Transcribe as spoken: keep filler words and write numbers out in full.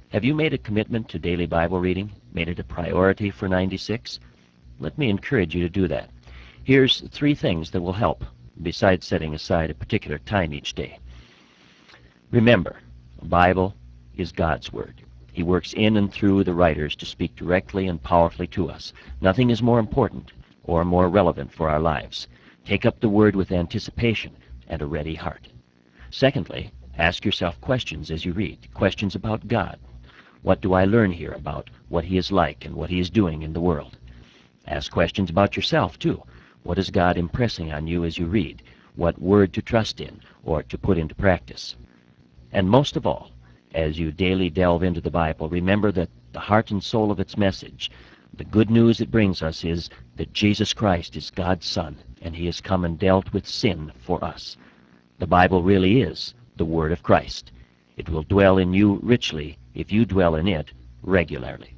Have you made a commitment to daily Bible reading? Made it a priority for ninety-six? Let me encourage you to do that. Here's three things that will help, besides setting aside a particular time each day. Remember, the Bible is God's Word. He works in and through the writers to speak directly and powerfully to us. Nothing is more important or more relevant for our lives. Take up the Word with anticipation and a ready heart. Secondly, ask yourself questions as you read, questions about God. What do I learn here about what He is like and what He is doing in the world? Ask questions about yourself, too. What is God impressing on you as you read? What word to trust in or to put into practice? And most of all, as you daily delve into the Bible, remember that the heart and soul of its message, the good news it brings us, is that Jesus Christ is God's Son, and He has come and dealt with sin for us. The Bible really is the Word of Christ. It will dwell in you richly if you dwell in it regularly.